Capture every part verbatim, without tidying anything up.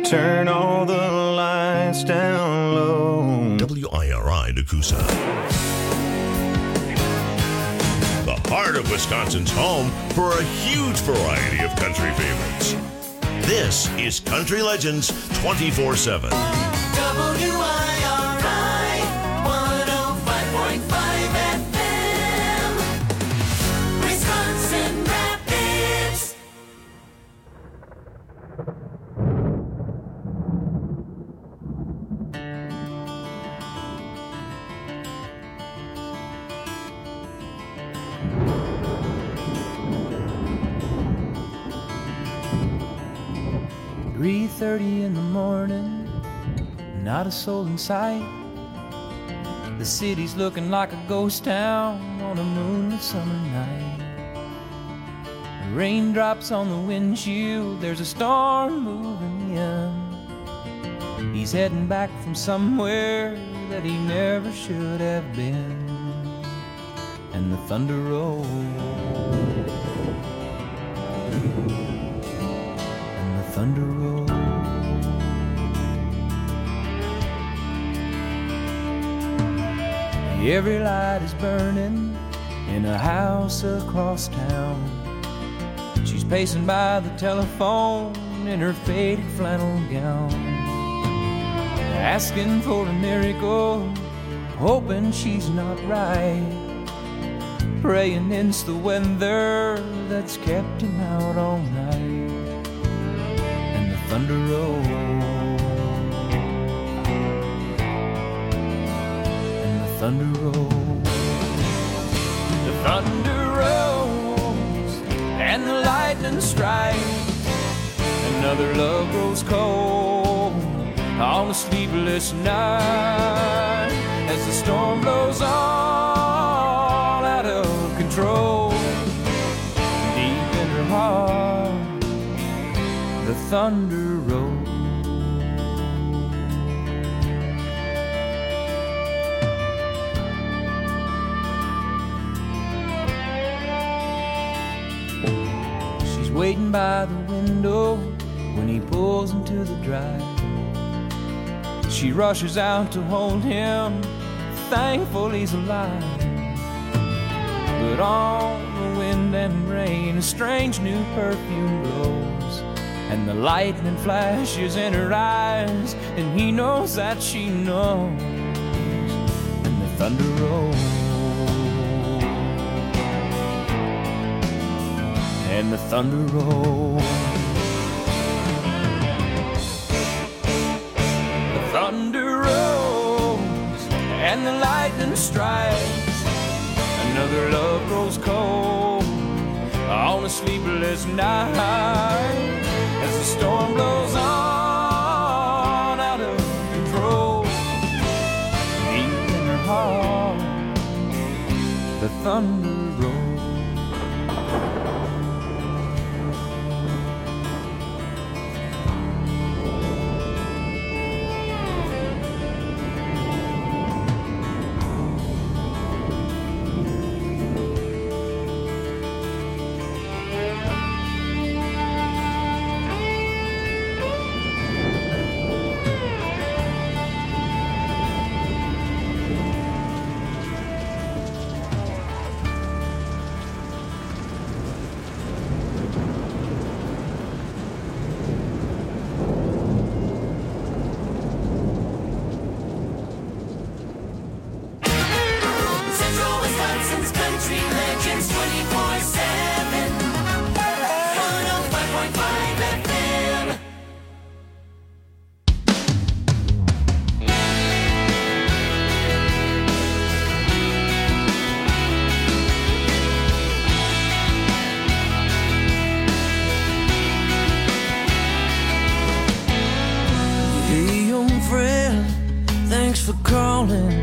Turn all the lights down low. W I R I Nakusa. The heart of Wisconsin's home for a huge variety of country favorites. This is Country Legends twenty-four seven. W I R I one oh five point five F M. Wisconsin Rapids. three thirty in the morning, not a soul in sight. The city's looking like a ghost town on a moonlit summer night. Raindrops on the windshield, there's a storm moving in. He's heading back from somewhere that he never should have been. And the thunder rolls, and the thunder rolls. Every light is burning in a house across town. She's pacing by the telephone in her faded flannel gown, asking for a miracle, hoping she's not right, praying it's the weather that's kept him out all night. And the thunder rolls, and the thunder rolls, the thunder rolls, and the lightning strikes. Another love grows cold on a sleepless night as the storm blows all out of control. Deep in her heart, the thunder rolls. She's waiting by the window when he pulls into the drive. She rushes out to hold him, thankful he's alive. But on the wind and rain, a strange new perfume blows, and the lightning flashes in her eyes, and he knows that she knows. And the thunder rolls, and the thunder rolls. Thunder rolls and the lightning strikes. Another love grows cold on a sleepless night as the storm blows on out of control. Deep in her heart, the thunder rolls. Central Wisconsin's Country Legends twenty-four seven. one oh five point five F M. Hey, young friend, thanks for calling.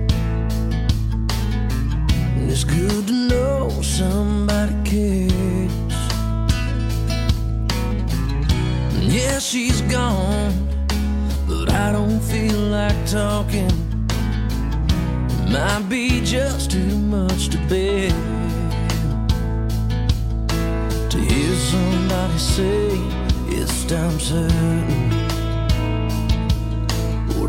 It's good to know somebody cares. Yeah, she's gone, but I don't feel like talking. It might be just too much to bear to hear somebody say it's time certain.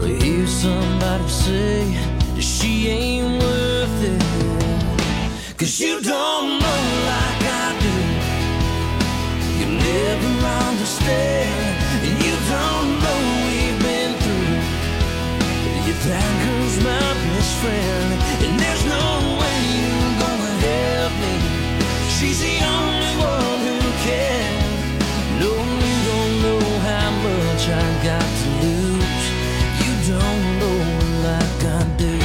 hear somebody say that she ain't worth it. 'Cause you don't know like I do. You never understand, and you don't know we've been through. That girl's my best friend, and there's no way you're gonna help me. She's the only one who can. No, you don't know how much I got to lose. You don't know like I do.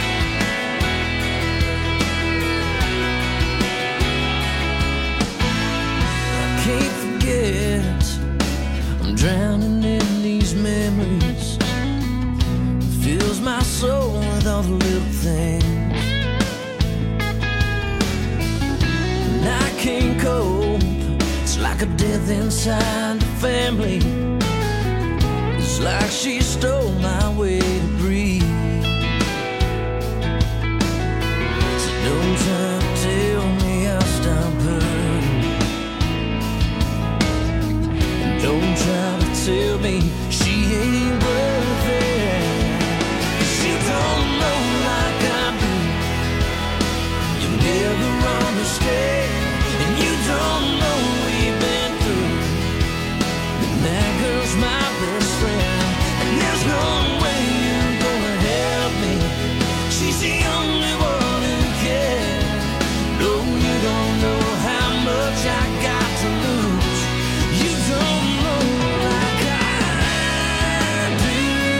I can't forget, I'm drowning in these memories. Fills my soul with all the little things, and I can't cope. It's like a death inside the family. It's like she stole my way to breathe. So don't try to tell me I'll stop hurting, and don't try to tell me she ain't worth it. You don't know like I do. You never understand, and you don't know we've been through. And that girl's my best friend, and there's no way you're gonna help me. She's the only one who can. No, you don't know how much I got to lose. You don't know like I do.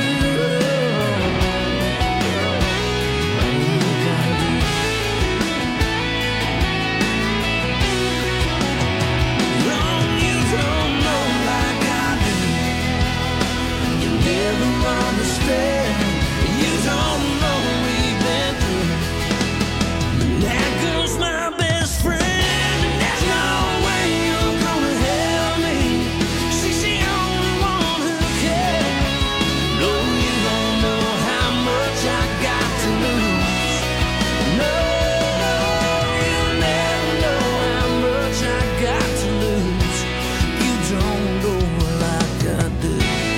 Understand, you don't know we've been through. But that girl's my best friend, and there's no way you're gonna help me. She's the only one who cares. No, you don't know how much I got to lose. No, you never know how much I got to lose. You don't know like I do.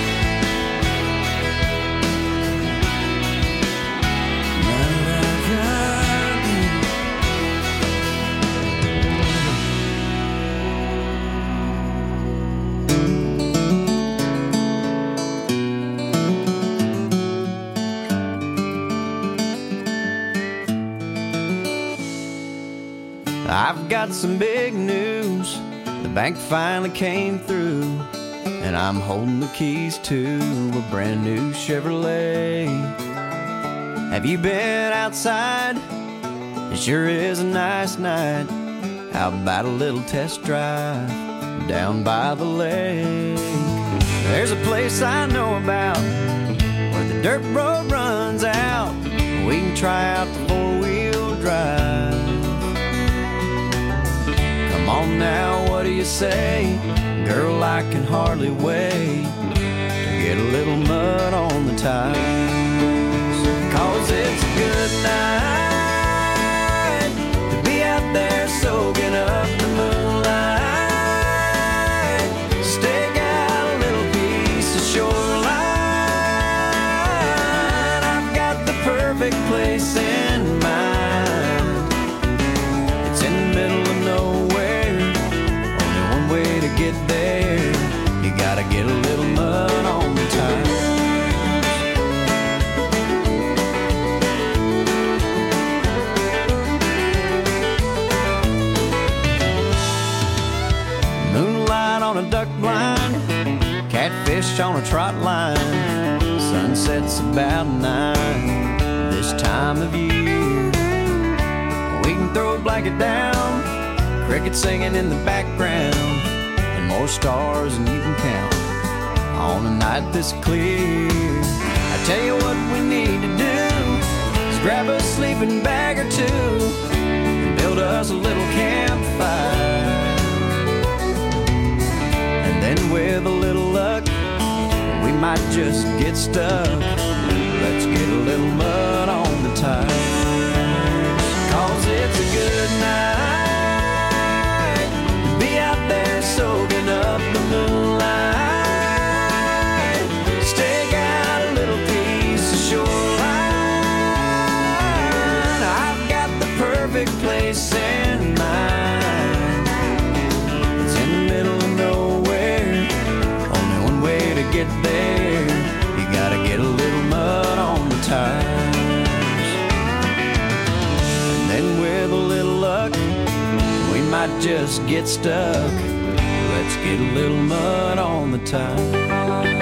I've got some big news. The bank finally came through, and I'm holding the keys to a brand new Chevrolet. Have you been outside? It sure is a nice night. How about a little test drive down by the lake? There's a place I know about where the dirt road runs out. We can try out the four-wheel drive. Come on now, what do you say? Girl, I can hardly wait to get a little mud on the tires. 'Cause it's a good night to be out there soaking up the moonlight. Stake out a little piece of shoreline. I've got the perfect place in mind. It's in the middle of nowhere, only one way to get there. You gotta get a little mud on the tires. Moonlight on a duck blind, catfish on a trot line. Sunset's about nine this time of year. We can throw a blanket down, crickets singing in the background, and more stars than you can count on a night this clear. I tell you what we need to do is grab a sleeping bag or two and build us a little campfire. And then with a little luck, we might just get stuck. Let's get a little mud on the tires. 'Cause it's a good night to be out there soaking up the moonlight. Stake out a little piece just get stuck. Let's get a little mud on the tires.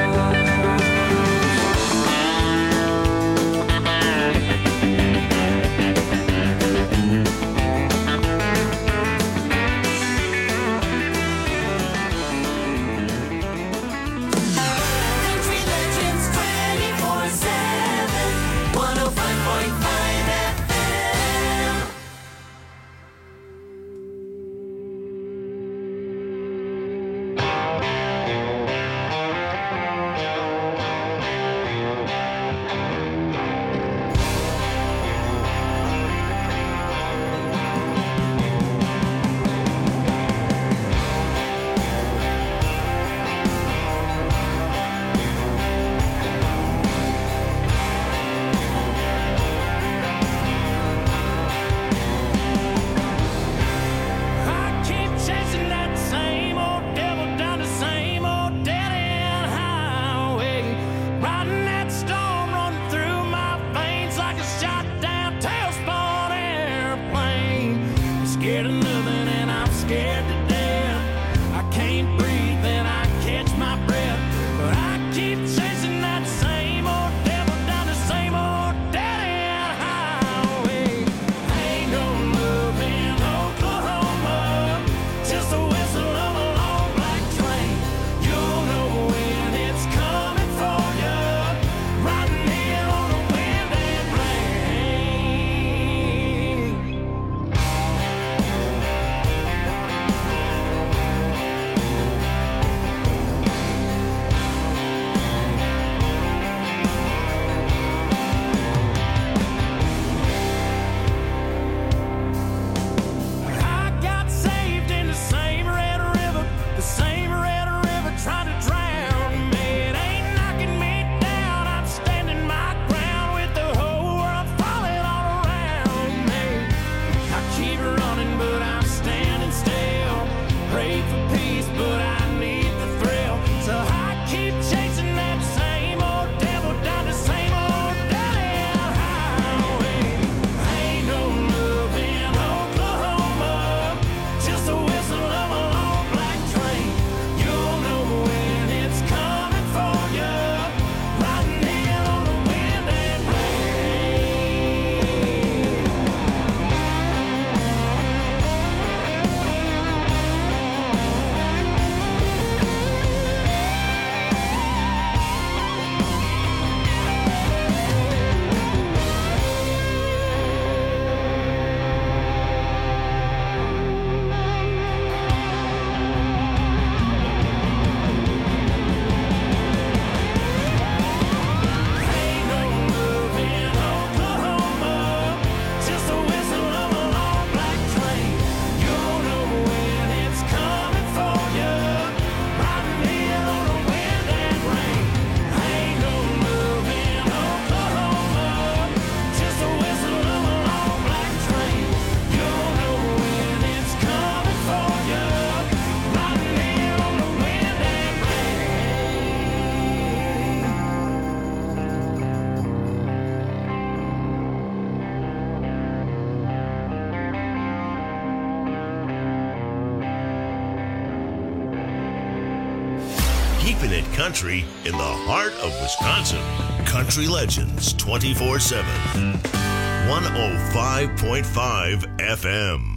Keeping it country in the heart of Wisconsin. Country Legends twenty-four seven. one oh five point five F M.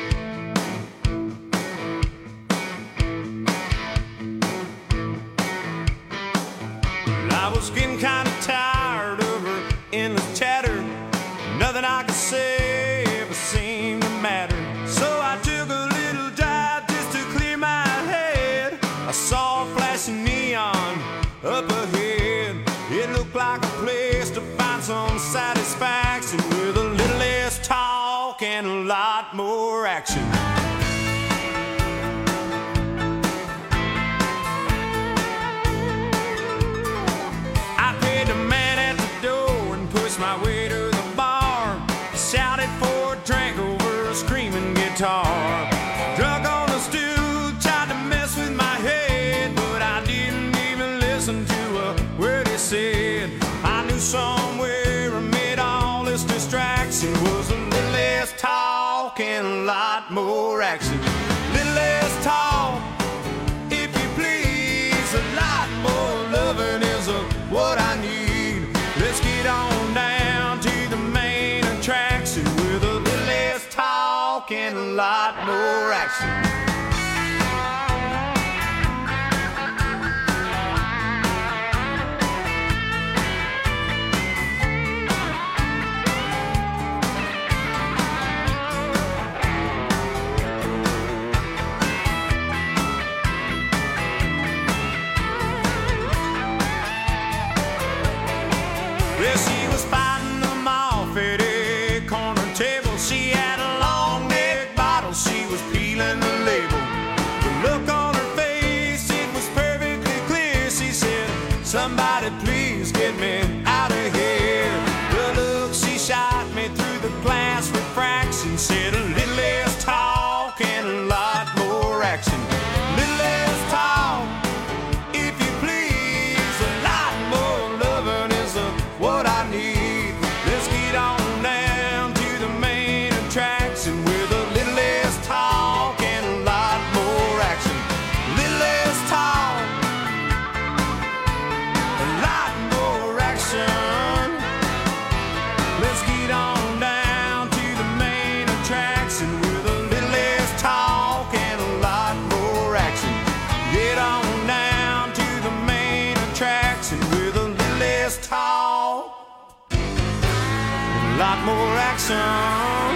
I was getting kind of tired of her endless chatter. Nothing I could say ever seemed to matter. So I took a little drive just to clear my head. I saw a flashing neon up ahead. It looked like a place to find some satisfaction with a little less talk and a lot more action. I paid the man at the door and pushed my way to the bar. Shouted for a drink over a screaming guitar. Drunk on the stool, tried to mess with my head, but I didn't even listen to a word he said. I knew somewhere amid all this distraction was a little less talk and a lot more action. Little lot more action. Well, she was fighting them off at a corner table. She had a long neck bottle, she was peeling the label. The look on her face, it was perfectly clear. She said, somebody please get me out of here. The look she shot me through the glass refraction said, a little less talk and a lot more action. A little less talk, if you please, a lot more loving is a what I need. Let's get on down to the main attraction with a little less talk and a lot more action. A little less talk, a lot more action. Let's get on down to the main attraction with a little less talk and a lot more action. Get on down to the main attraction with a little less talk, a lot more action.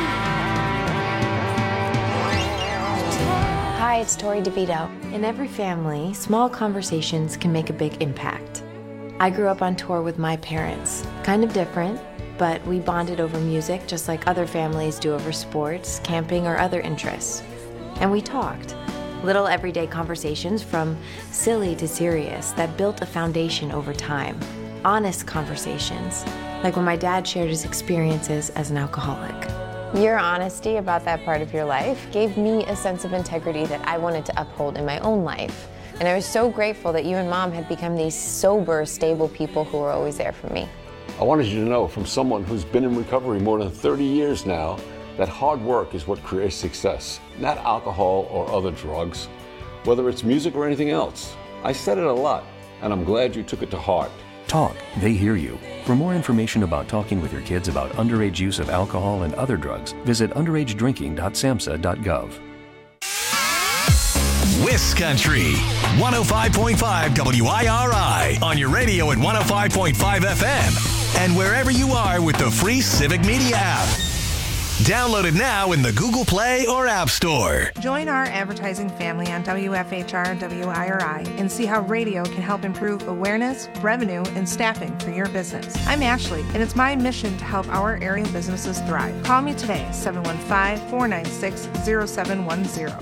Hi, it's Tori DeVito. In every family, small conversations can make a big impact. I grew up on tour with my parents. Kind of different, but we bonded over music just like other families do over sports, camping, or other interests. And we talked. Little everyday conversations from silly to serious that built a foundation over time. Honest conversations, like when my dad shared his experiences as an alcoholic. Your honesty about that part of your life gave me a sense of integrity that I wanted to uphold in my own life. And I was so grateful that you and Mom had become these sober, stable people who were always there for me. I wanted you to know from someone who's been in recovery more than thirty years now that hard work is what creates success, not alcohol or other drugs, whether it's music or anything else. I said it a lot, and I'm glad you took it to heart. Talk, they hear you. For more information about talking with your kids about underage use of alcohol and other drugs, visit underage drinking dot samhsa dot gov. Wiscountry, one oh five point five W I R I, on your radio at one oh five point five F M, and wherever you are with the free Civic Media app. Download it now in the Google Play or App Store. Join our advertising family on W F H R W I R I and see how radio can help improve awareness, revenue, and staffing for your business. I'm Ashley, and it's my mission to help our area businesses thrive. Call me today, seven one five, four nine six, zero seven one zero.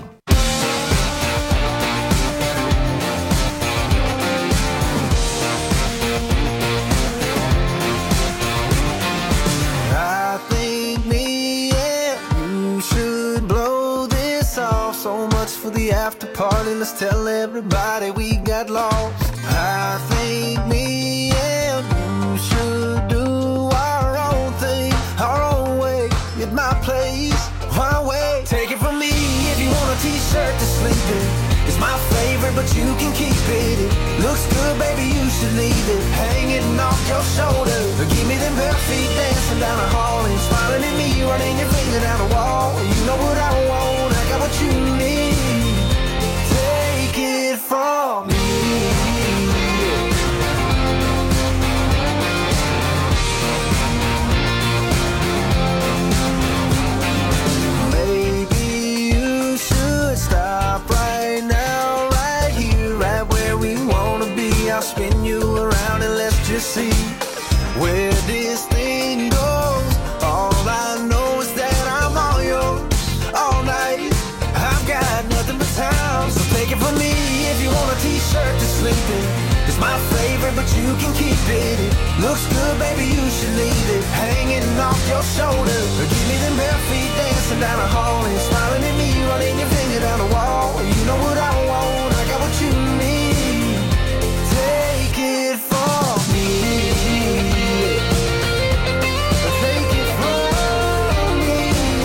For the after party, let's tell everybody we got lost. I think me and you should do our own thing, our own way, at my place, my way. Take it from me if you want a t-shirt to sleep in. It's my favorite, but you can keep it. It looks good, baby, you should leave it hanging off your shoulder. Give me them bare feet dancing down the hall and smiling at me, running your finger down the wall. You know what I want, I got what you need. Take it from me. Maybe you should stop right now, right here, right where we wanna be. I'll spin you around and let's just see where this thing goes. All I know is that I'm all yours all night. I've got nothing but time, so take it from me if you want a t-shirt to sleep in. It's my favorite, but you can keep it. It looks good, baby, you should leave it hanging off your shoulder. Give me them bare feet dancing down the hall and smiling at me, running your finger down the wall. You know what I want, I got what you need. Take it from me. Take it from me.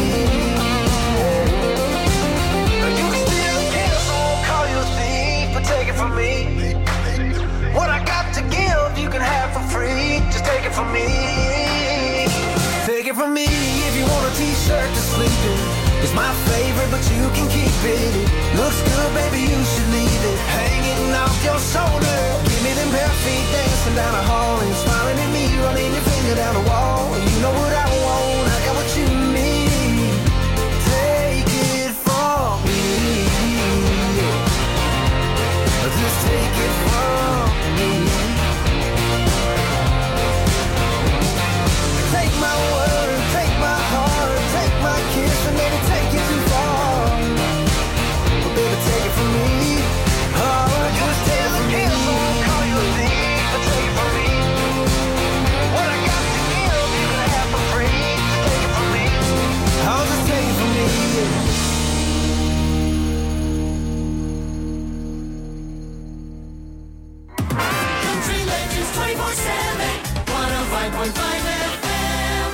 You can still get us, I won't call you a thief, but take it from me. What I got to give, you can have for free. Just take it from me. Take it from me if you want a t-shirt to sleep in. It's my favorite, but but you can keep it. It looks good, baby, you should leave it hanging off your shoulder. Give me them bare feet dancing down the hall and smiling at me, running your finger down the wall. You know what I want, I got what you need. Take it from me. Just take it from me. Take my word, take my heart, take my kiss, and maybe take it too far. But baby, take it from me. Oh, just take it from me. Call you a thief, but take it from me. What I got to give, you can have for free. Take it from me. Oh, just take it from me. Country Legends twenty-four seven, one oh five point five F M.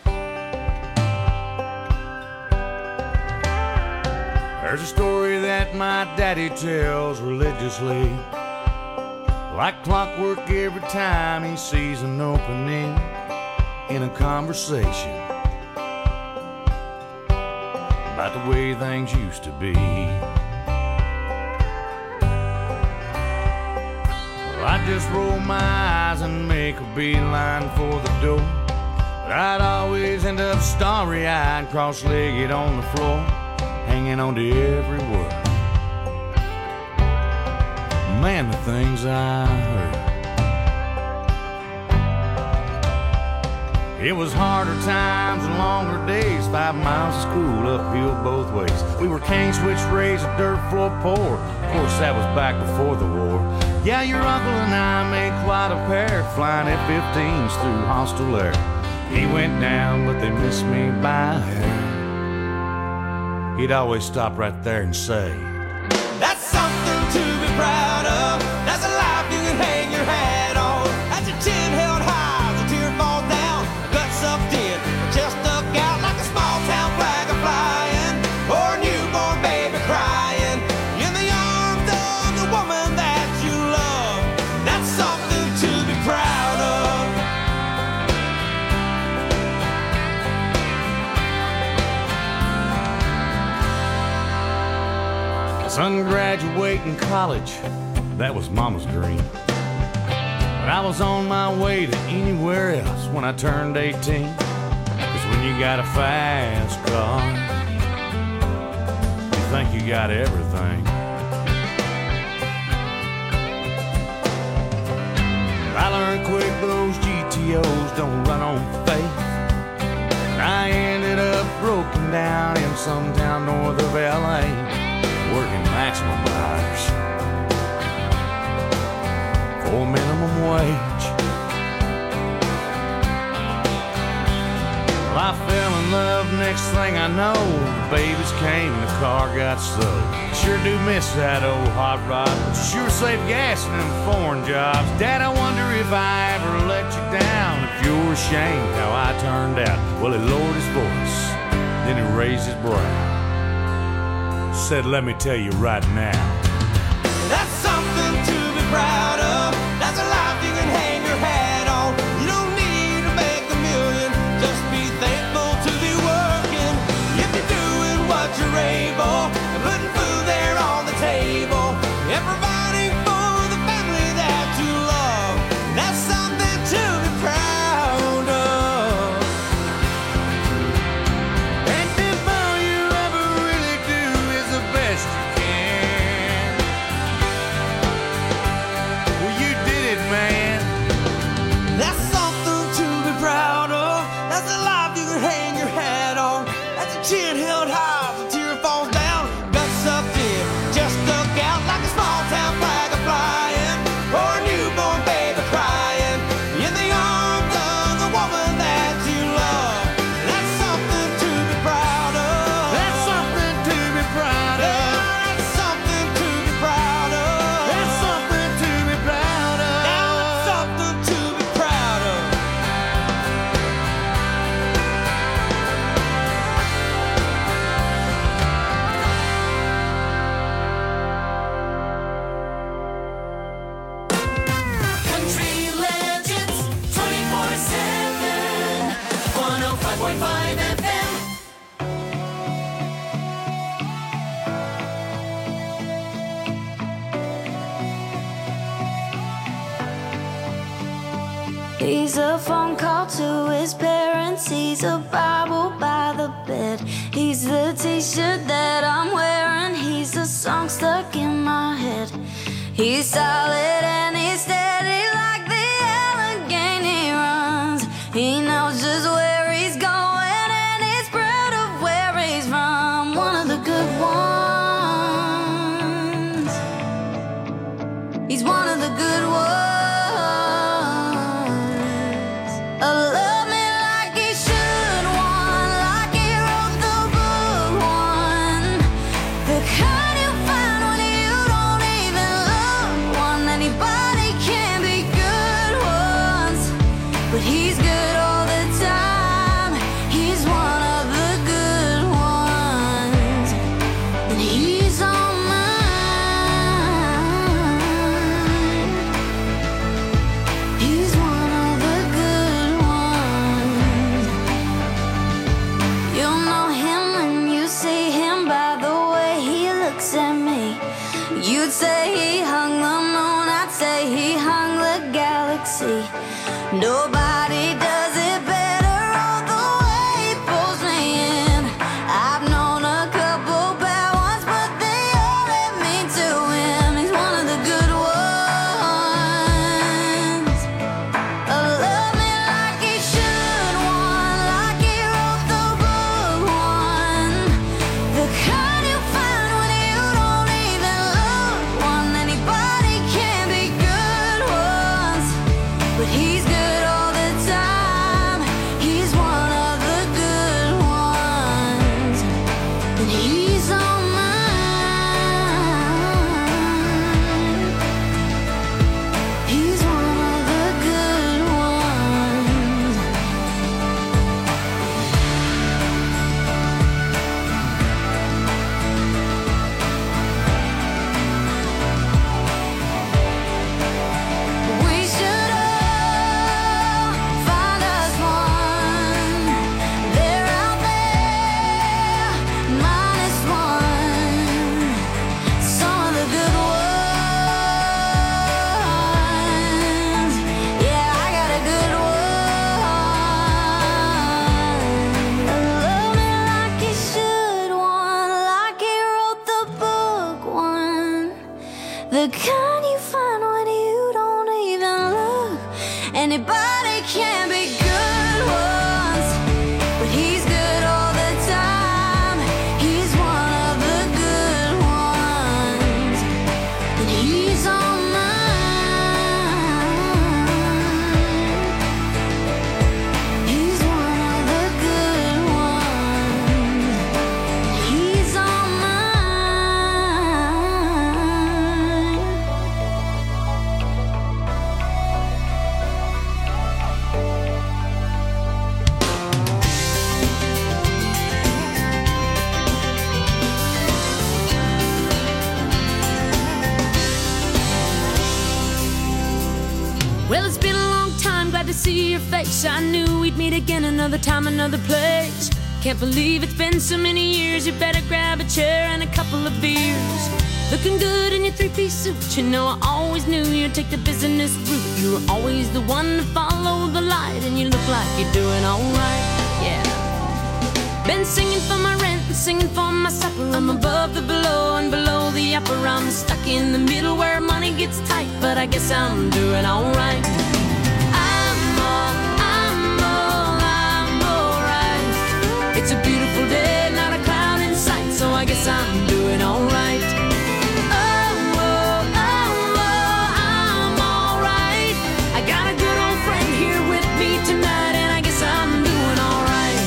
There's a story that my daddy tells religiously, like clockwork every time he sees an opening in a conversation about the way things used to be. Well, I just roll my eyes and make a beeline for the door, but I'd always end up starry-eyed, cross-legged on the floor, hanging on to every word. Man, the things I heard. It was harder times and longer days, five miles of school uphill both ways. We were cane switch raised, a dirt floor poor. Of course, that was back before the war. Yeah, your uncle and I made quite a pair, flying F fifteens through hostile air. He went down, but they missed me by a hair. He'd always stop right there and say, That's something to be proud of. That's a life you can hang your hat on. That's your chin held high, the tear falls down, gut sucked in, chest stuck out like a small town flag a flying, or a newborn baby crying in the arms of the woman that you love. That's something to be proud of. son graduating college, that was mama's dream. But I was on my way to anywhere else when I turned eighteen. Cause when you got a fast car, you think you got everything. But I learned quick those G T Os don't run on faith. And I ended up broken down in some town north of L A, working maximum hours for minimum wage. Well, I fell in love, next thing I know, the babies came and the car got sold. Sure do miss that old hot rod, sure save gas in them foreign jobs. Dad, I wonder if I ever let you down, if you're ashamed how I turned out. Well, he lowered his voice, then he raised his brow, said, let me tell you right now, that's something to be proud of. That's a life you can hang your hat on. You don't need to make a million, just be thankful to be working. If you're doing what you're able, and putting food there on the table, and providing for the family that you love, that's something to be proud of. and if all you ever really do is the best you can, He's a phone call to his parents. He's a Bible by the bed. He's the t-shirt that I'm wearing. He's a song stuck in my head. He's solid and he's steady like the Allegheny runs. He knows just where he's going and he's proud of where he's from. One of the good ones. He's one of the good ones. Nobody does it better, all the way he pulls me in. I've known a couple bad ones, but they all led me to him. He's one of the good ones. Oh, love me like he should, one like he wrote the book, one. The kind you find when you don't even look, one. Anybody can be good ones, but he's good. The kind you find when you don't even look. Anybody can be good ones, but he's good all the time. He's one of the good ones, and he's on mine. He's one of the good ones, and he's on mine. Well, it's been a long time, glad to see your face. I knew we'd meet again another time, another place. Can't believe it's been so many years. You better grab a chair and a couple of beers. Looking good in your three-piece suit. You know I always knew you'd take the business route. You were always the one to follow the light, and you look like you're doing alright, yeah. Been singing for my rent and singing for my supper. I'm above the below and below the upper. I'm stuck in the middle where money gets tight, but I guess I'm doing alright. I'm all, I'm all, I'm alright. It's a beautiful day, not a cloud in sight, so I guess I'm doing alright. Oh, oh, oh, oh, I'm alright. I got a good old friend here with me tonight, and I guess I'm doing alright.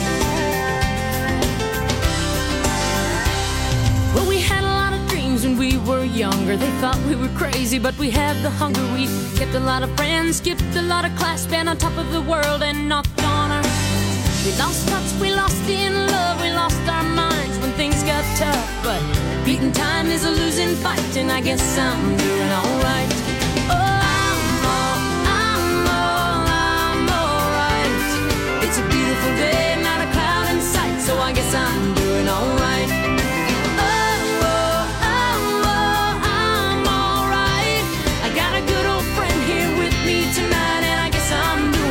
Well, we had a lot of dreams when we were younger. They thought we were crazy, but we had the hunger. We kept a lot of friends, skipped a lot of class, been on top of the world and knocked on our. We lost touch, we lost in love, we lost our minds when things got tough. But beating time is a losing fight, and I guess I'm doing alright. Oh, I'm all, I'm all, I'm alright. It's a beautiful day, not a cloud in sight, so I guess I'm doing alright. Oh, oh, oh, oh, I'm alright. I got a good old friend here with me tonight, and I guess I'm doing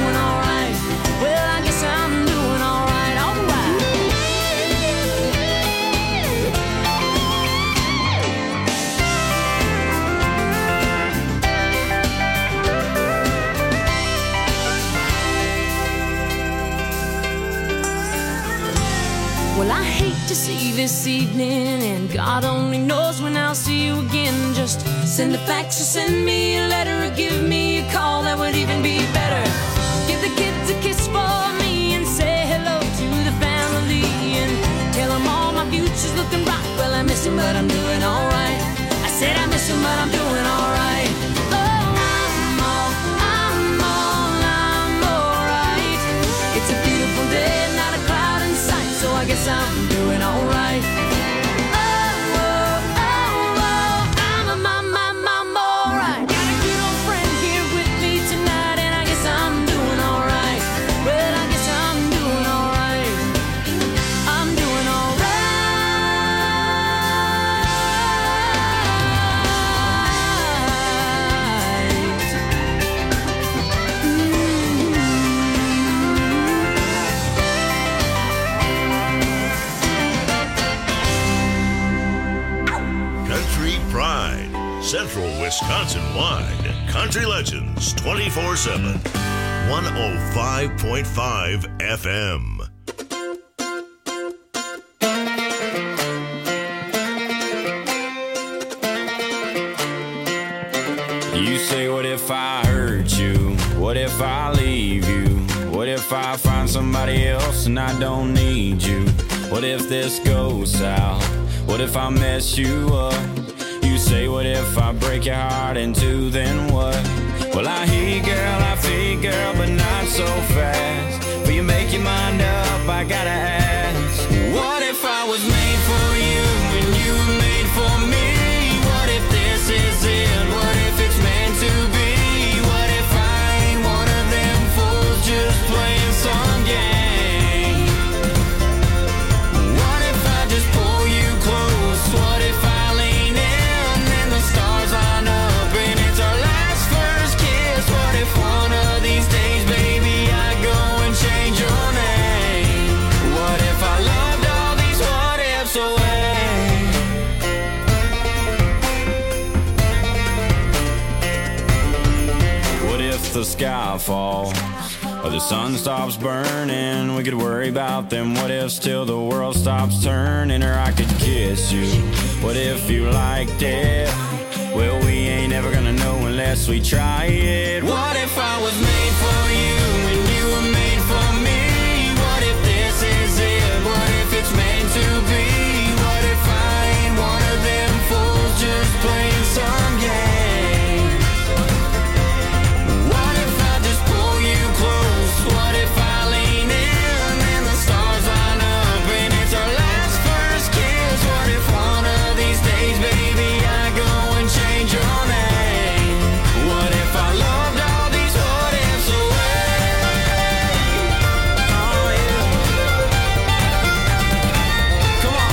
to see this evening, and God only knows when I'll see you again. Just send a fax or send me a letter or give me a call, that would even be better. Give the kids a kiss for me and say hello to the family, and tell them all my future's looking bright. Well, I miss him, but I'm doing alright. I said I miss him, but I'm doing alright. Oh, I'm all, I'm all, I'm alright. It's a beautiful day, not a cloud in sight, so I guess I'm doing alright. Oh, oh, oh, oh, I'm a mom, mom, mom, alright. Got a good old friend here with me tonight, and I guess I'm doing alright. Well, I guess I'm doing alright. I'm doing alright. Country Pride, Central Wisconsin-wide. Country Legends twenty-four seven. one oh five point five F M. You say, what if I hurt you? What if I leave you? What if I find somebody else and I don't need you? What if this goes south? What if I mess you up? You say, what if I break your heart in two, then what? Well, I hear you, girl, I feel you, girl, but not so fast. Will you make your mind up? I gotta ask. What if I was made for you and you were made for me? What if this is it? What if it's meant to be? What if I ain't one of them fools just playing some game? What if I just pull you close? What if I lean in and the stars line up and it's our last first kiss? What if one of these days, baby, I go and change your name? What if I loved all these what ifs away? What if the sky falls or the sun stops burning? We could worry about them what ifs till the world stops turning. Or I could kiss you. What if you liked it? Well, we ain't ever gonna know unless we try it. What if I was made for you and you were made for me? What if this is it? What if it's meant to be? What if I ain't one of them fools just playing some game? What if I just pull you close? What if I lean in and the stars line up and it's our last first kiss? What if one of these days, baby, I go and change your name? What if I loved all these what ifs away? Oh yeah. Come on.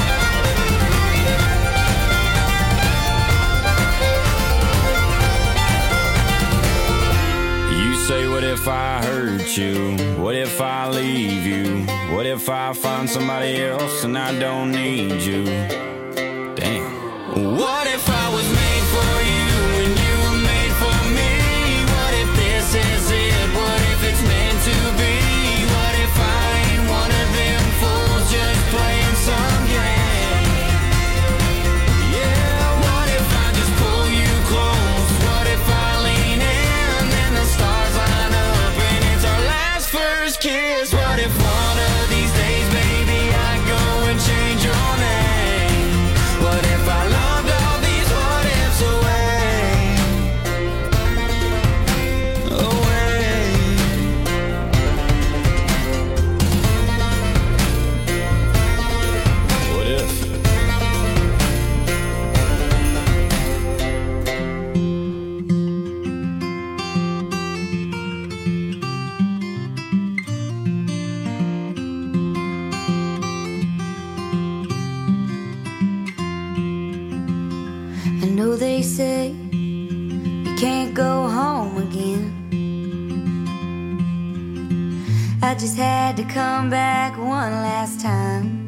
You say, what if I hurt you? What if I leave you? What if I find somebody else and I don't need you? Damn. What if I was made for you and you were made for me? What if this is it? What if it's meant to be? What if I ain't one of them fools just playing some game? Yeah, what if I just pull you close? What if I lean in and the stars line up and it's our last first kiss? What if one of these days, baby, I go and change your name? What if I loved all these what ifs away? Away. What if? I know they say you can't go home again. I just had to come back one last time.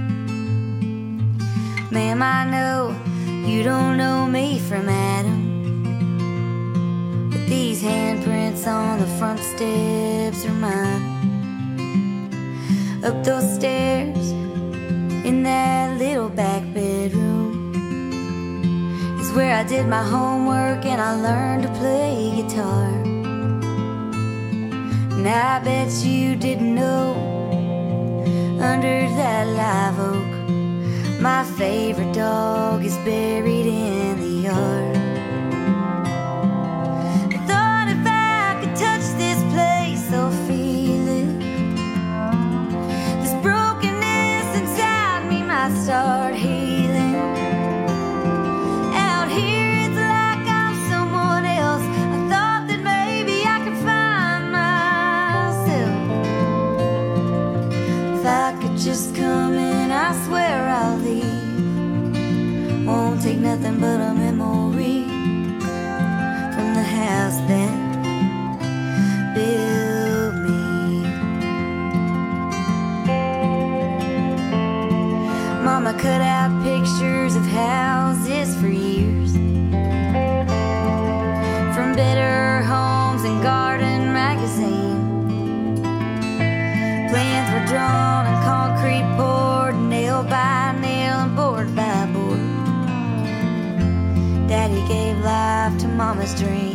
Ma'am, I know you don't know me from Adam, but these handprints on the front steps are mine. Up those stairs in that little back bedroom is where I did my homework and I learned to play guitar. And I bet you didn't know, under that live oak, my favorite dog is buried in the yard. I thought if I could touch this place or feel it, this brokenness inside me might start healing. Out here it's like I'm someone else. I thought that maybe I could find myself. If I could just come in, I swear I'll leave. Won't take nothing but a memory from the house that built me. Mama cut out pictures of houses for years, from Better Homes and Garden magazine. Plans were drawn on concrete poured, nail by nail and board by board. Daddy gave life to Mama's dream.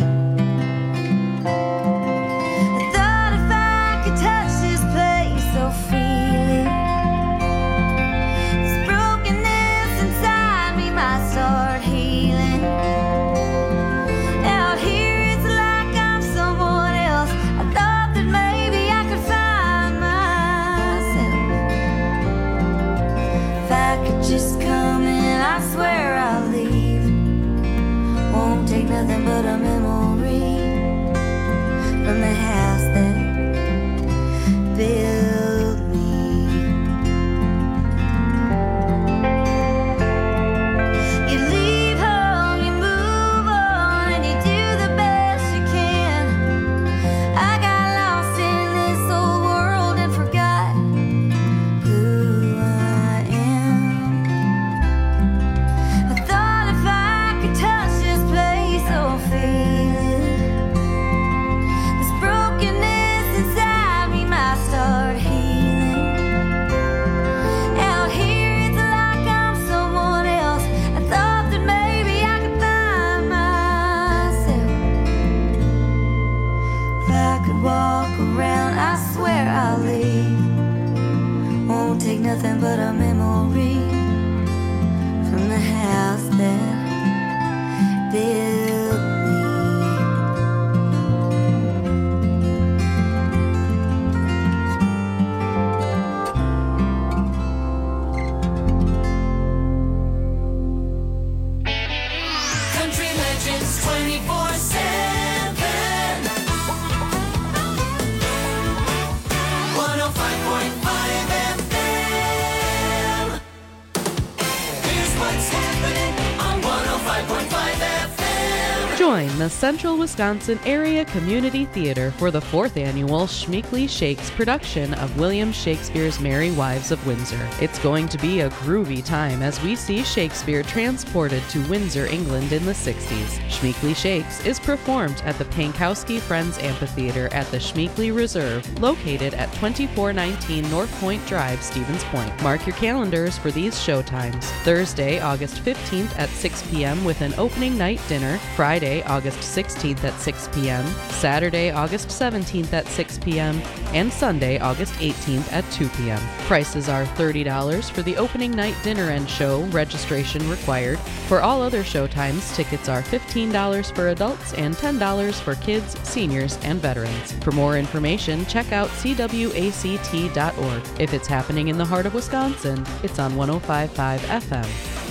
I thought if I could touch this place or feel it, this brokenness inside me might start healing. Out here it's like I'm someone else. I thought that maybe I could find myself. If I could just come in, I swear I'll leave. Won't take nothing but a memory from the house that built me. You leave home, you move on, and you do the best you can. I got lost in this old world and forgot who I am. I thought if I could touch this place or feel it, this brokenness inside me might start healing. Out here it's like I'm someone else. I thought that maybe I could find myself. If I could walk around, I swear I'll leave. Won't take nothing but a memory from the house that built me. Country Legends twenty-four seven. one oh five point five F M. Here's what's happening on one oh five point five F M. Join the Central Wisconsin Area Community Theater for the fourth annual Schmeekley Shakes production of William Shakespeare's Merry Wives of Windsor. It's going to be a groovy time as we see Shakespeare transported to Windsor, England in the sixties. Schmeekley Shakes is performed at the Pankowski Friends Amphitheater at the Schmeekley Reserve, located at twenty-four nineteen North Point Drive, Stevens Point. Mark your calendars for these showtimes. Thursday, August fifteenth at six p.m. with an opening night dinner. Friday, August sixteenth at six p.m., Saturday, August seventeenth at six p.m., and Sunday, August eighteenth at two p.m. Prices are thirty dollars for the opening night dinner and show, registration required. For all other showtimes, tickets are fifteen dollars for adults and ten dollars for kids, seniors, and veterans. For more information, check out c w a c t dot org. If it's happening in the heart of Wisconsin, it's on one oh five point five F M.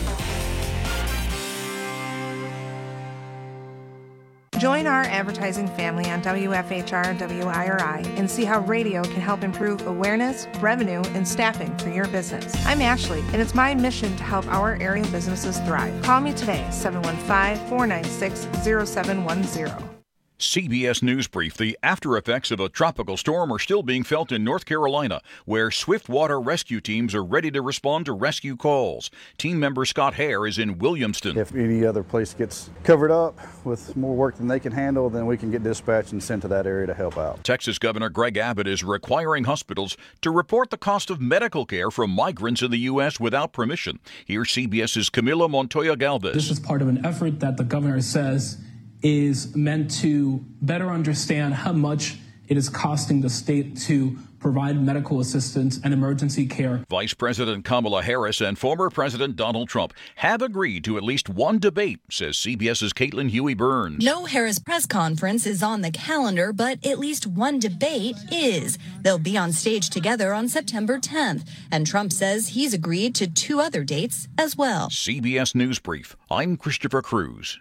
Join our advertising family on W F H R W I R I and see how radio can help improve awareness, revenue, and staffing for your business. I'm Ashley, and it's my mission to help our area businesses thrive. Call me today, seven one five, four nine six, zero seven one zero. C B S News Brief. The after effects of a tropical storm are still being felt in North Carolina, where swiftwater rescue teams are ready to respond to rescue calls. Team member Scott Hare is in Williamston. If any other place gets covered up with more work than they can handle, then we can get dispatched and sent to that area to help out. Texas Governor Greg Abbott is requiring hospitals to report the cost of medical care from migrants in the U S without permission. Here's CBS's Camila Montoya Galvez. This is part of an effort that the governor says is meant to better understand how much it is costing the state to provide medical assistance and emergency care. Vice President Kamala Harris and former President Donald Trump have agreed to at least one debate, says CBS's Caitlin Huey-Burns. No Harris press conference is on the calendar, but at least one debate is. They'll be on stage together on September tenth, and Trump says he's agreed to two other dates as well. C B S News Brief. I'm Christopher Cruz.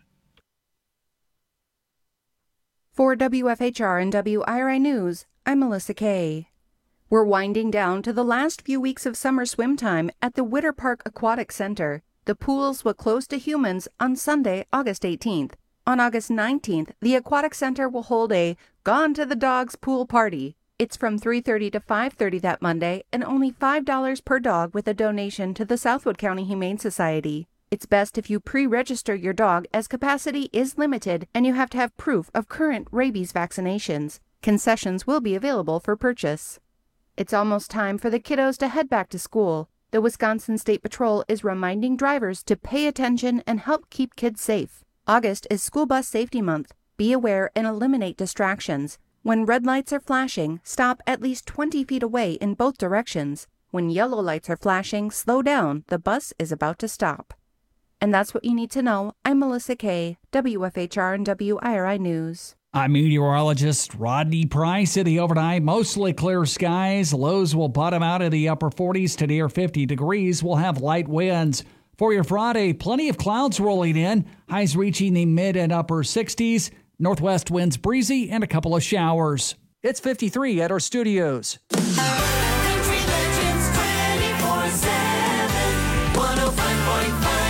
For W F H R and W I R I News, I'm Melissa Kay. We're winding down to the last few weeks of summer swim time at the Witter Park Aquatic Center. The pools will close to humans on Sunday, August eighteenth. On August nineteenth, the Aquatic Center will hold a Gone to the Dogs pool party. It's from three thirty to five thirty that Monday and only five dollars per dog with a donation to the Southwood County Humane Society. It's best if you pre-register your dog as capacity is limited and you have to have proof of current rabies vaccinations. Concessions will be available for purchase. It's almost time for the kiddos to head back to school. The Wisconsin State Patrol is reminding drivers to pay attention and help keep kids safe. August is School Bus Safety Month. Be aware and eliminate distractions. When red lights are flashing, stop at least twenty feet away in both directions. When yellow lights are flashing, slow down. The bus is about to stop. And that's what you need to know. I'm Melissa Kay, W F H R and W I R I News. I'm meteorologist Rodney Price. In the overnight, mostly clear skies. Lows will bottom out in the upper forties to near fifty degrees. We'll have light winds. For your Friday, plenty of clouds rolling in. Highs reaching the mid and upper sixties. Northwest winds breezy and a couple of showers. It's fifty-three at our studios. Country Legends twenty-four seven, one oh five point five.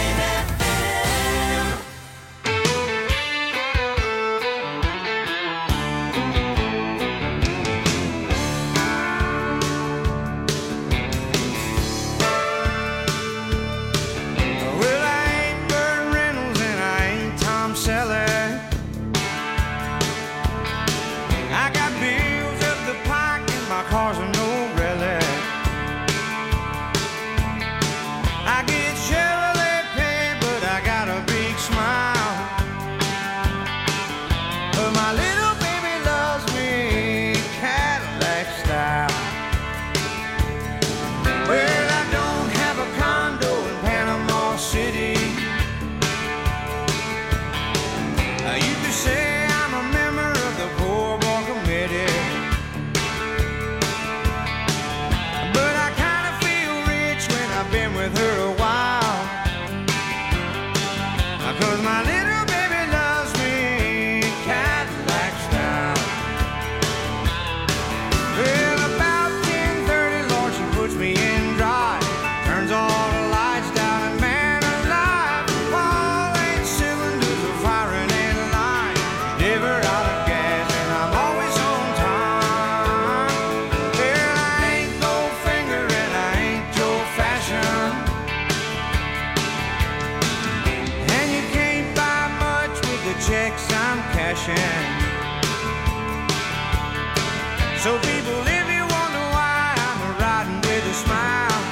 So people, if you wonder why I'm riding with a smile,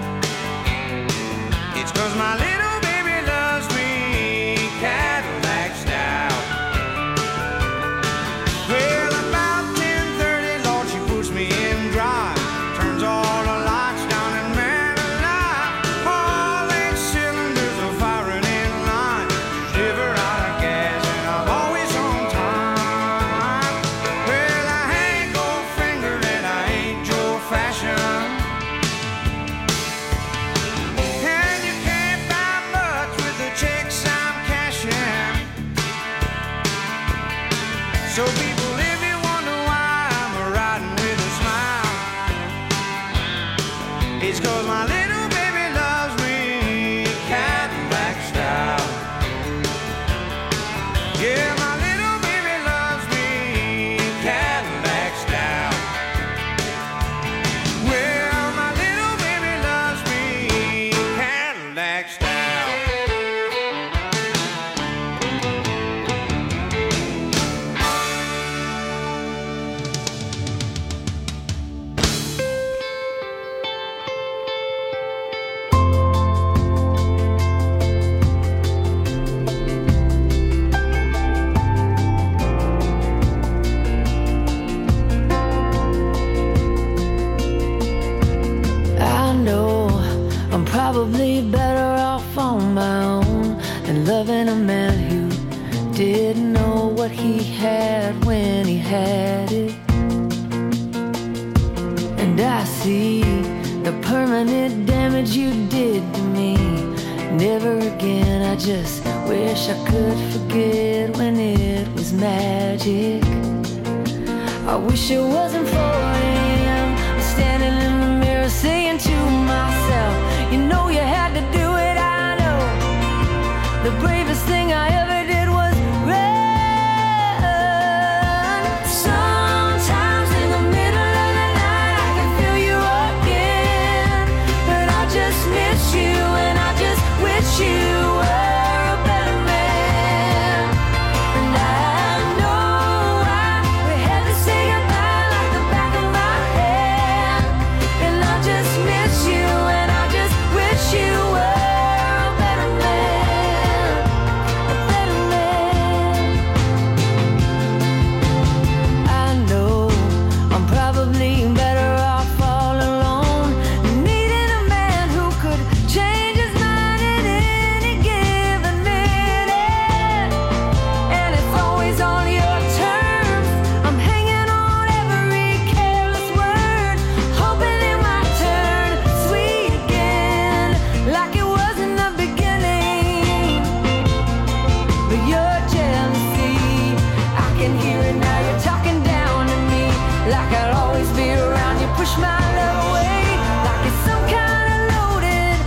it's 'cause my little baby loves me Cadillac style. Well, about ten thirty, Lord, she puts me in drive, turns all the lights down and man alive, all eight cylinders are firing in line, never out of gas and I'm always on time. Well, I ain't go finger and probably better off on my own than loving a man who didn't know what he had when he had it. And I see the permanent damage you did to me. Never again, I just wish I could forget when it was magic. I wish it wasn't for him. I'm standing in the mirror saying to myself, you know you had to do it, I know. The bravest thing I ever did was run. Sometimes in the middle of the night I can feel you again, but I just miss you and I just wish you were a better man. And I know I we had to say goodbye like the back of my hand, and I just miss you and I just wish you were a better man, a better man. I know I'm probably better off all alone, needing a man who could change his mind at any given minute. And it's always on your terms. I'm hanging on every careless word, hoping it might turn sweet again, like it was in the beginning. But your jealousy, I can hear it now. You're talking down to me, like I'll always be around. You push my love away, like it's some kind of loaded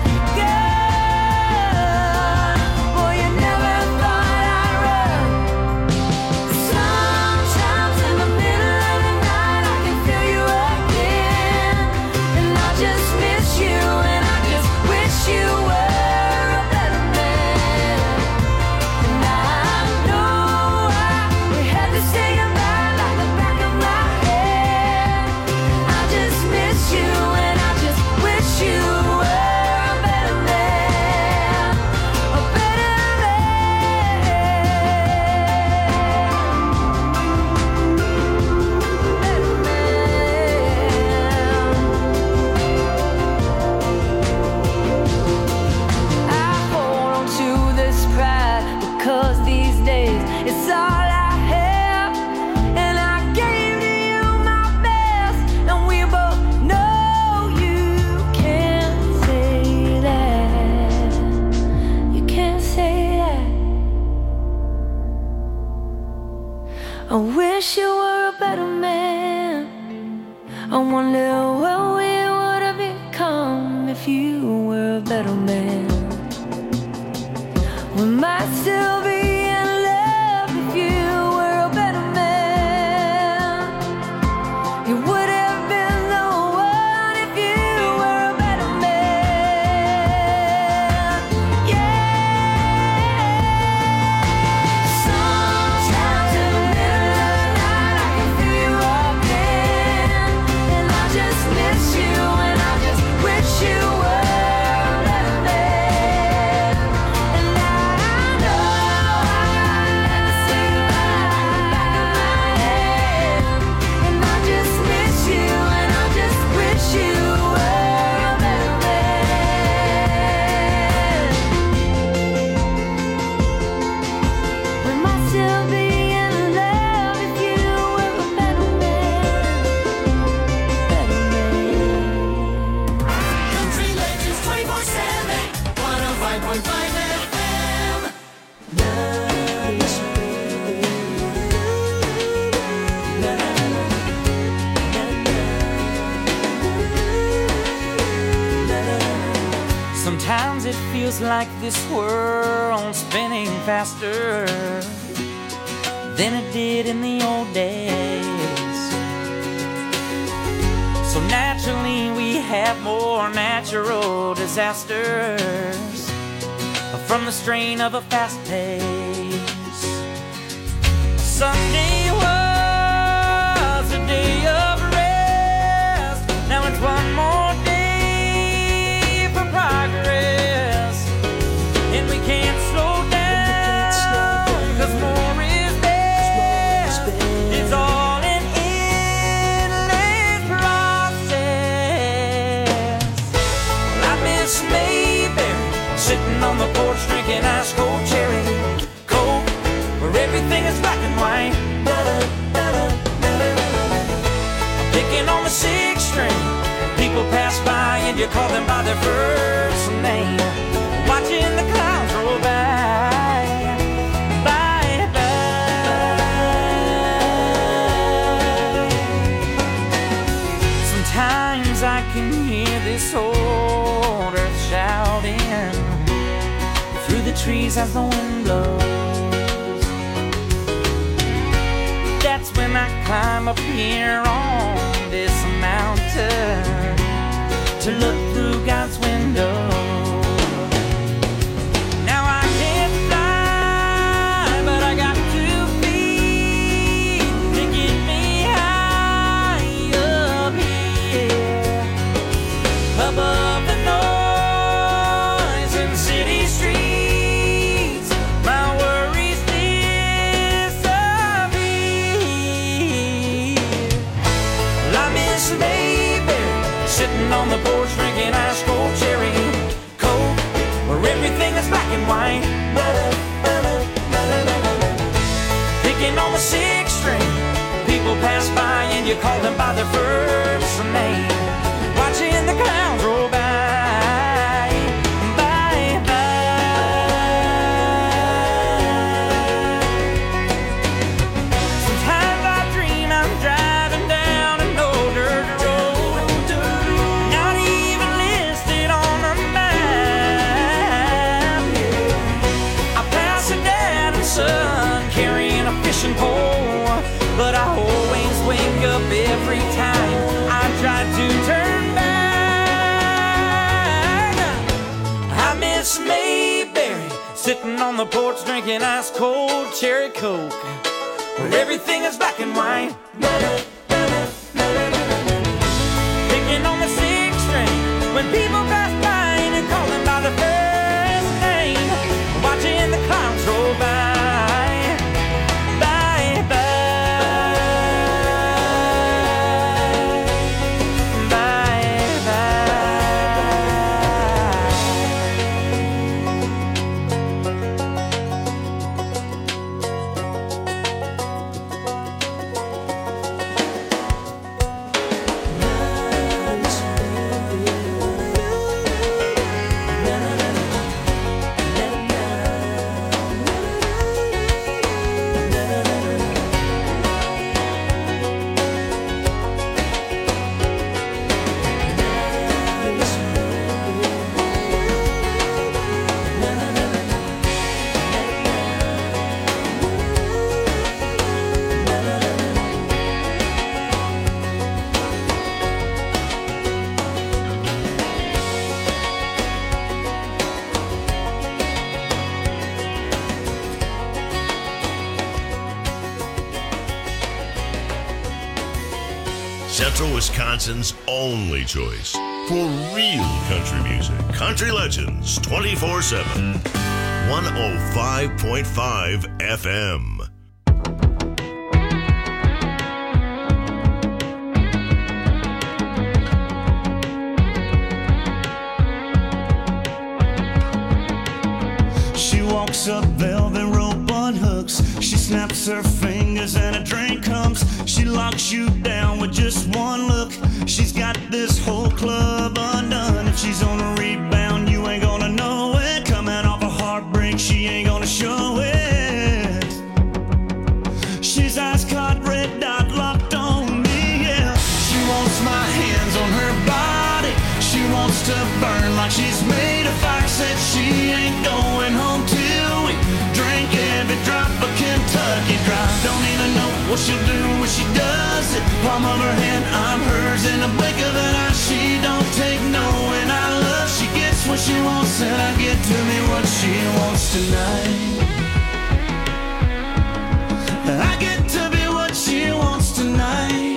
gun. Boy, you never thought I'd run. Sometimes in the middle of the night I can feel you again, and I just miss you and I just wish you were a better man. And I know I we had to say goodbye like the back of my head. I just miss you and I just wish you were a better man, a better I hold on to this pride because these days it's all I have, and I gave to you my best, and we both know you can't say that. You can't say that. I wish you were a better man. I wonder what we would have become if you were a better man. We might still be in love if you were a better man. You would have been the one if you were a better man. Yeah. Sometimes in the middle of the night I can feel you again, and I just miss you and I just wish you were a better man. And I know I had to say goodbye back of my head, and I just miss you and I just wish you were a better man. We might still be in love if you were a better man, better man. Country Legends twenty-four seven, one oh five point five F M. Sometimes it feels like this world's spinning faster than it did in the old days. So naturally we have more natural disasters from the strain of a fast pace. Sunday was a day of rest. Now it's one more day for progress, and we can't slow down, 'cause more is best. It's all an endless process. Well, I miss maybe you call them by their first name. Watching the clouds roll by, by, by. Sometimes I can hear this old earth shouting through the trees as the wind blows. That's when I climb up here on this mountain to look through God's window. Now I can't fly, but I got two feet to get me high up here, above the noise in city streets. My worries disappear. Well, I miss Mayberry, sitting on the porch drinking ice cold cherry coke, where everything is black and white. Picking on the sixth string, people pass by and you call them by their first name. Watching the clouds roll by, by, by. Sometimes I dream I'm driving down an old dirt road, not even listed on the map. I pass a dad and son carrying a fishing pole, but I always wake up every time I try to turn back. I miss Mayberry, sitting on the porch drinking ice cold cherry coke, where everything is black and white. Picking on the sixth string, when people pass by and you call them by the first name. Watching the clouds roll by, by, by, by, Central Wisconsin's only choice for real country music. Country Legends twenty-four seven. one oh five point five F M. She walks up velvet rope on hooks. She snaps her fingers and a drink comes. She locks you down with just one look. She's got this whole club undone. If she's on a rebound, you ain't gonna know it. Coming off a heartbreak, she ain't gonna show it. She's ice caught, red dot locked on me, yeah. She wants my hands on her body. She wants to burn like she's made of fire. Said she ain't going home till we drink every drop of Kentucky Dry. Don't even know what she'll do when she does it. Palm of her hand, I'm hers in the blink of an eye. She don't take no, and I love. She gets what she wants, and I get to me what she wants tonight. I get to be what she wants tonight.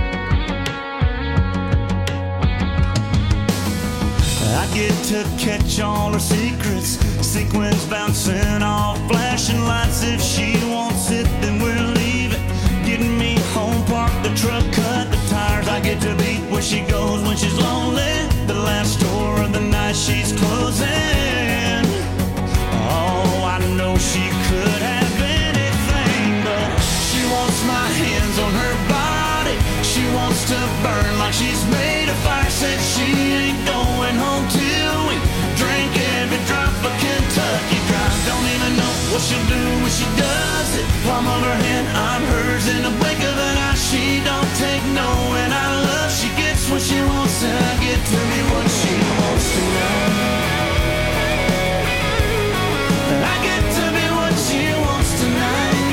I get to catch all her secrets. Sequins bouncing off flashing lights. If she wants it, then we'll leave it. Getting me home, park the truck, cut the tires. I get to be where she goes when she's lonely. The last store of the night she's closing. Oh, I know she could have anything, but she wants my hands on her body. She she wants to burn like she's made of fire. Said she ain't going home till we drink every drop of Kentucky Dry. Don't even know what she'll do when she does it. Palm of her hand, I'm hers in the blink of an eye. She don't take no, and I love she gets what she wants, and I get to be what she wants tonight. I get to be what she wants tonight.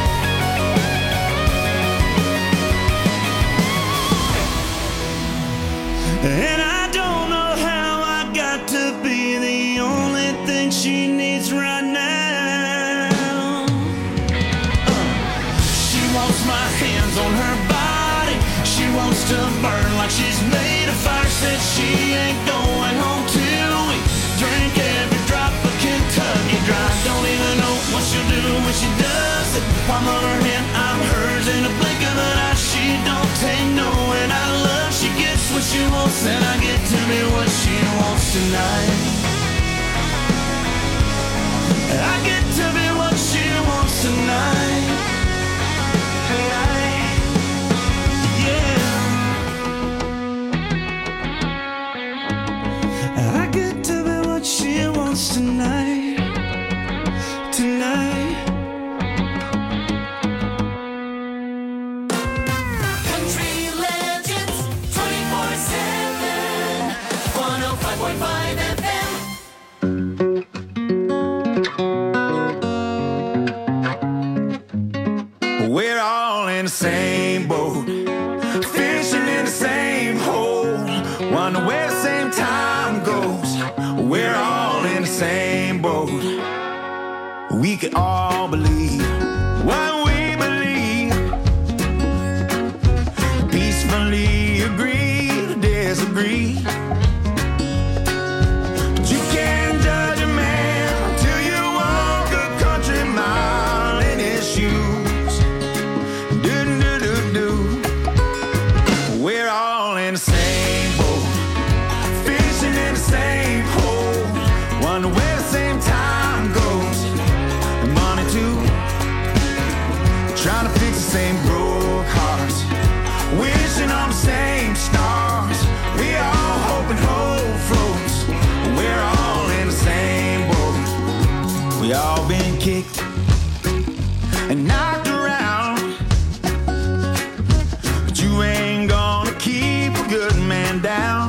And I don't know how I got to be the only thing she needs right now. uh, She wants my hands on her body. She wants to burn like she's made of fire. Said she ain't going home till we drink every drop of Kentucky Dry. Don't even know what she'll do when she does it. Palm of her hand, I'm hers in a blink of an eye. She don't take no, and I love she gets what she wants, and I get to be what she wants tonight. I get to be what she wants tonight. Yeah. I get to be what she wants tonight. Tonight. Country Legends twenty-four seven, one oh five point five F M. We're all in the same boat, fishing in the same hole, wonder where the same time goes. We're all in the same boat. We can all believe what we believe, peacefully agree to disagree. But you can't judge a man until you walk a country mile in his shoes. Do do do do. We're all in the same boat, fishing in the same hole, wonder where the same time goes. And money too, trying to fix the same broke hearts, wishing on the same stars. We all hope and hope floats. We're all in the same boat. We all been kicked and knocked around, but you ain't gonna keep a good man down.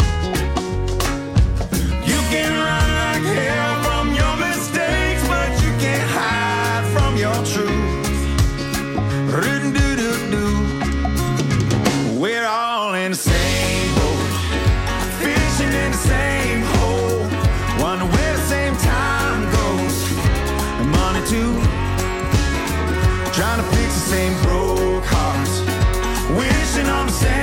You can run like hell from your mistakes, but you can't hide from your truth. Ru-do-do-do. We're all in the same boat, fishing in the same hole, wonder where the same time goes. And money too, trying to fix the same broke hearts, wishing on the same